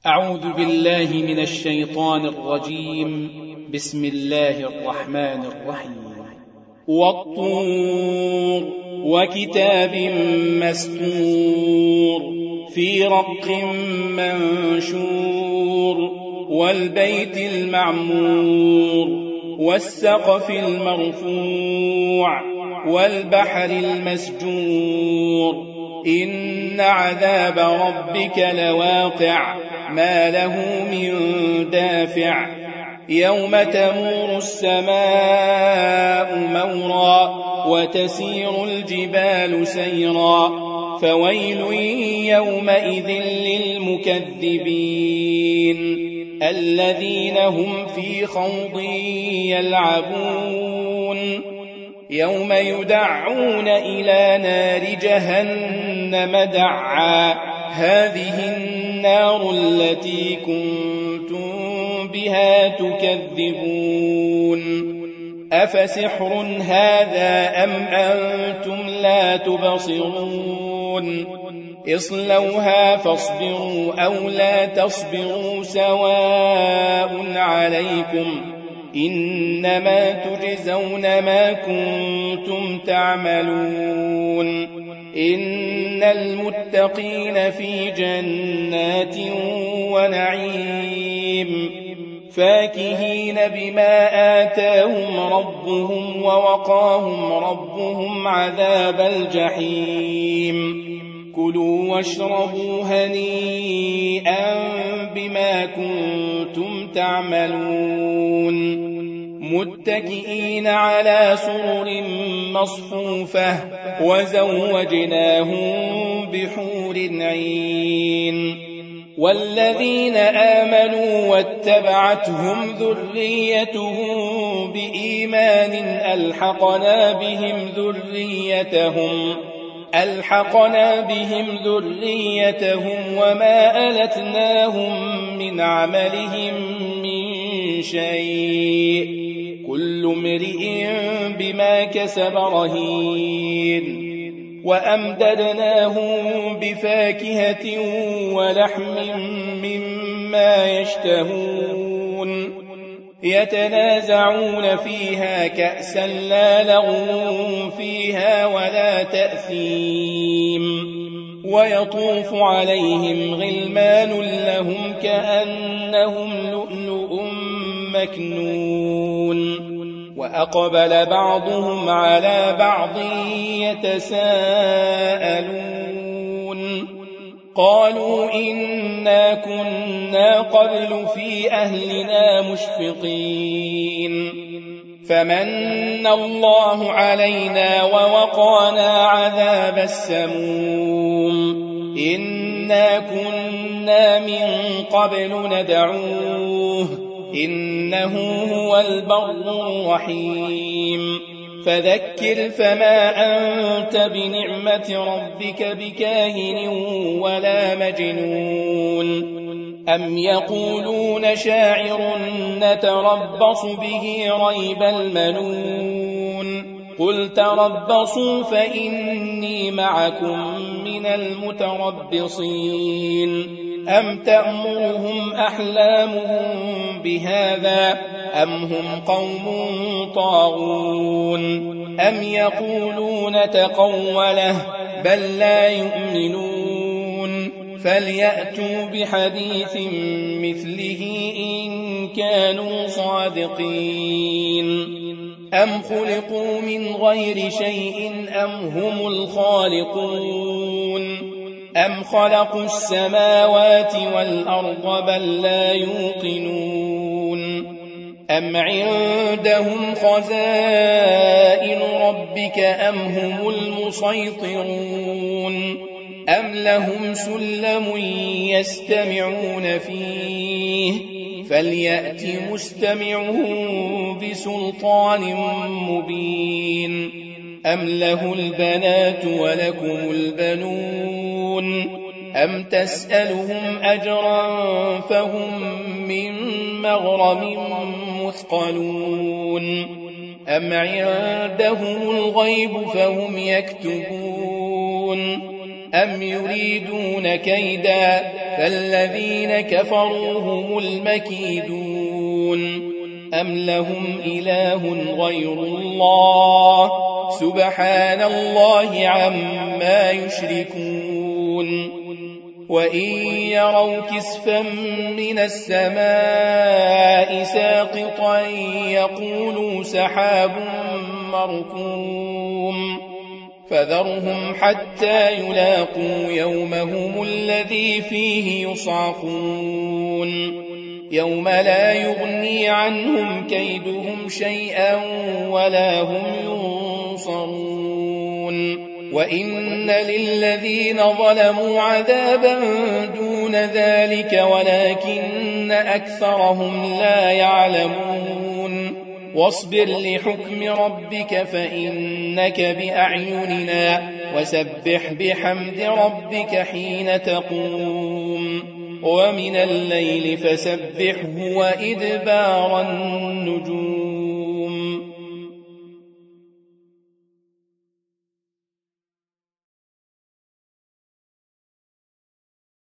أعوذ بالله من الشيطان الرجيم. بسم الله الرحمن الرحيم. والطور وكتاب مسطور في رق منشور والبيت المعمور والسقف المرفوع والبحر المسجور إن عذاب ربك لواقع ما له من دافع يوم تمور السماء مورا وتسير الجبال سيرا فويل يومئذ للمكذبين الذين هم في خوض يلعبون يوم يدعون إلى نار جهنم دعا هذه النار التي كنتم بها تكذبون أفسحر هذا أم أنتم لا تبصرون اصلوها فاصبروا أو لا تصبروا سواء عليكم إنما تجزون ما كنتم تعملون إن المتقين في جنات ونعيم فاكهين بما آتاهم ربهم ووقاهم ربهم عذاب الجحيم كلوا واشربوا هنيئا بما كنتم تعملون متكئين على سرر مصفوفة وزوجناهم بحور عين والذين آمنوا واتبعتهم ذريتهم بإيمان ألحقنا بهم ذريتهم وما ألتناهم من عملهم من شيء كل امرئ بما كسب رهين وأمددناهم بفاكهة ولحم مما يشتهون يتنازعون فيها كأسا لا لغو فيها ولا تأثيم ويطوف عليهم غلمان لهم كأنهم لؤلؤ مكنون وأقبل بعضهم على بعض يتساءلون قالوا إنا كنا قبل في أهلنا مشفقين فمن الله علينا ووقانا عذاب السموم إنا كنا من قبل ندعوه إنه هو البر الرحيم فذكر فما أنت بنعمة ربك بكاهن ولا مجنون أم يقولون شاعر نتربص به ريب المنون قل تربصوا فإني معكم من المتربصين أم تأمرهم أحلامهم بهذا أم هم قوم طاغون أم يقولون تقوله بل لا يؤمنون فليأتوا بحديث مثله إن كانوا صادقين أم خلقوا من غير شيء أم هم الخالقون أم خلقوا السماوات والأرض بل لا يوقنون أم عندهم خزائن ربك أم هم المسيطرون أم لهم سلم يستمعون فيه فليأت مستمعهم بسلطان مبين أم له البنات ولكم البنون أم تسألهم أجرا فهم من مغرم مثقلون أم عندهم الغيب فهم يكتبون أم يريدون كيدا فالذين كفروا هم المكيدون أم لهم إله غير الله سبحان الله عما يشركون وإن يروا كسفا من السماء ساقطا يقولوا سحاب مركوم فذرهم حتى يلاقوا يومهم الذي فيه يصعقون يوم لا يغني عنهم كيدهم شيئا ولا هم ينصرون وإن للذين ظلموا عذابا دون ذلك ولكن أكثرهم لا يعلمون واصبر لحكم ربك فإنك بأعيننا وسبح بحمد ربك حين تقوم ومن الليل فسبحه وإدبار النجوم